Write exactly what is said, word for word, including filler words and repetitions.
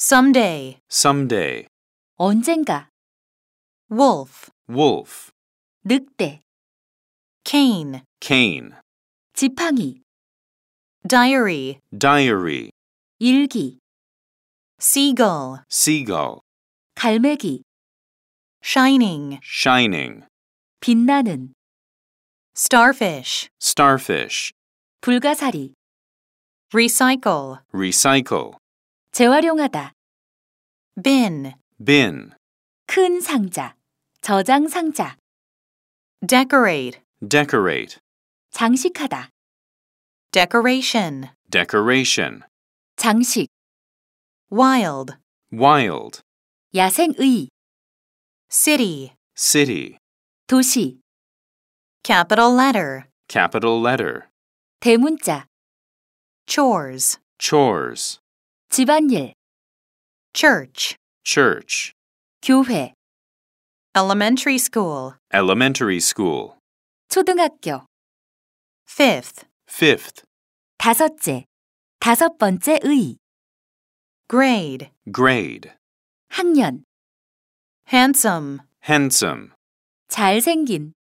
someday, someday, 언젠가, wolf, wolf, 늑대, cane, cane, 지팡이, diary, diary, 일기, seagull, seagull, 갈매기, shining, shining, 빛나는, starfish, starfish, 불가사리, recycle, recycle, 재활용하다, bin, bin, 큰 상자, 저장 상자, decorate, decorate, 장식하다, decoration, decoration, 장식, wild, wild, 야생의, city, city, 도시, capital letter, capital letter, 대문자, chores, chores, 집안일, church, church, 교회, elementary school, elementary school, 초등학교, fifth, fifth, 다섯째, 다섯 번째의, grade, grade, 학년, handsome, handsome, 잘생긴,